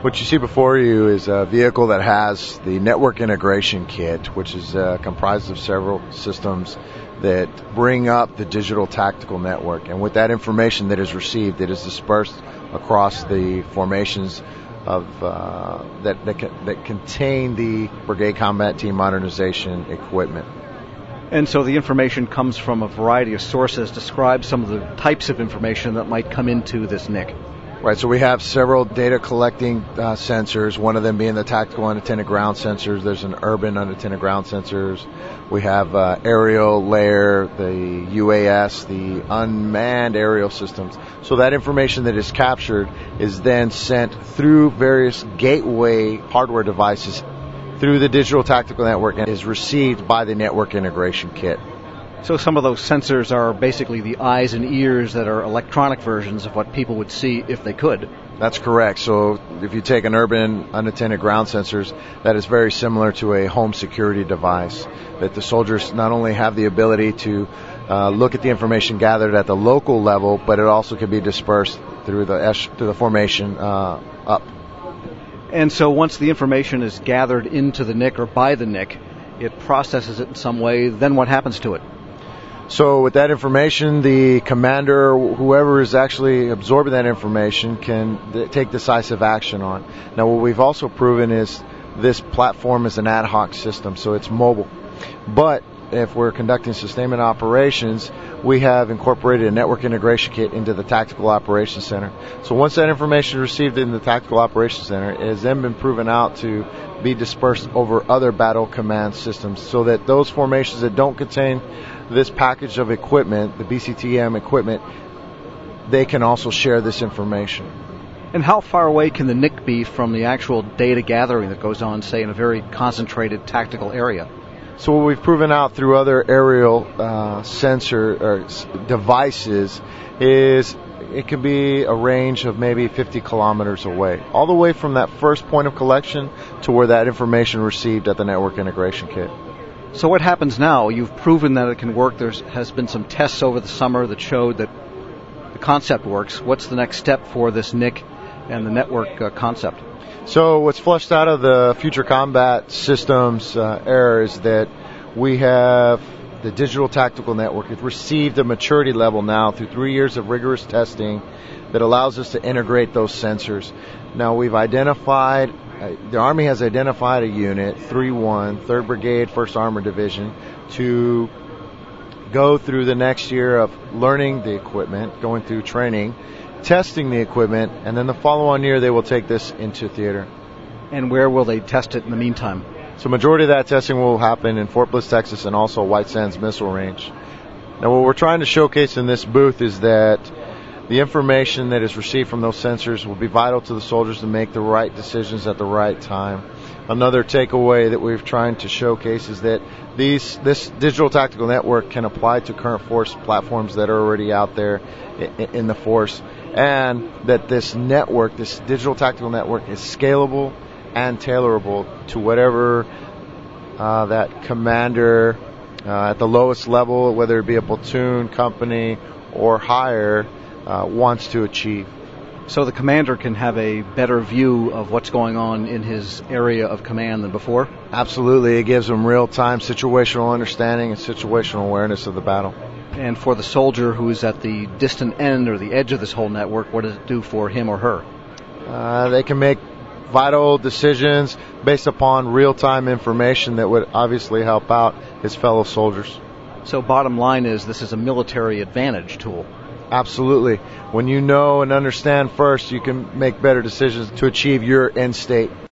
What you see before you is a vehicle that has the network integration kit, which is comprised of several systems that bring up the digital tactical network. And with that information that is received, it is dispersed across the formations of that contain the Brigade Combat Team Modernization equipment. And so the information comes from a variety of sources. Describe some of the types of information that might come into this NIC. Right, so we have several data collecting sensors, one of them being the tactical unattended ground sensors. There's an urban unattended ground sensors. We have aerial layer, the UAS, the unmanned aerial systems. So that information that is captured is then sent through various gateway hardware devices through the digital tactical network and is received by the network integration kit. So some of those sensors are basically the eyes and ears that are electronic versions of what people would see if they could. That's correct. So if you take an urban unattended ground sensors, that is very similar to a home security device, that the soldiers not only have the ability to look at the information gathered at the local level, but it also can be dispersed through the formation up. And so once the information is gathered into the NIC or by the NIC, it processes it in some way, then what happens to it? So with that information, the commander, whoever is actually absorbing that information, can take decisive action on. Now, what we've also proven is this platform is an ad hoc system, so it's mobile. But if we're conducting sustainment operations, we have incorporated a network integration kit into the Tactical Operations Center. So once that information is received in the Tactical Operations Center, it has then been proven out to be dispersed over other battle command systems, so that those formations that don't contain this package of equipment, the BCTM equipment, they can also share this information. And how far away can the NIC be from the actual data gathering that goes on, say, in a very concentrated tactical area? So what we've proven out through other aerial sensor or devices is it could be a range of maybe 50 kilometers away, all the way from that first point of collection to where that information received at the network integration kit. So what happens now? You've proven that it can work. There has been some tests over the summer that showed that the concept works. What's the next step for this NIC and the network concept? So what's flushed out of the Future Combat Systems era is that we have the digital tactical network. It's received a maturity level now through 3 years of rigorous testing that allows us to integrate those sensors. Now we've identified, the Army has identified a unit, 3-1, 3rd Brigade, 1st Armored Division, to go through the next year of learning the equipment, going through training, testing the equipment, and then the following year they will take this into theater. And where will they test it in the meantime? So majority of that testing will happen in Fort Bliss, Texas, and also White Sands Missile Range. Now what we're trying to showcase in this booth is that the information that is received from those sensors will be vital to the soldiers to make the right decisions at the right time. Another takeaway that we're trying to showcase is that this digital tactical network can apply to current force platforms that are already out there in the force, and that this network, this digital tactical network, is scalable and tailorable to whatever that commander at the lowest level, whether it be a platoon, company, or higher, wants to achieve. So the commander can have a better view of what's going on in his area of command than before? Absolutely. It gives him real-time situational understanding and situational awareness of the battle. And for the soldier who is at the distant end or the edge of this whole network, what does it do for him or her? They can make vital decisions based upon real-time information that would obviously help out his fellow soldiers. So bottom line is this is a military advantage tool. Absolutely. When you know and understand first, you can make better decisions to achieve your end state.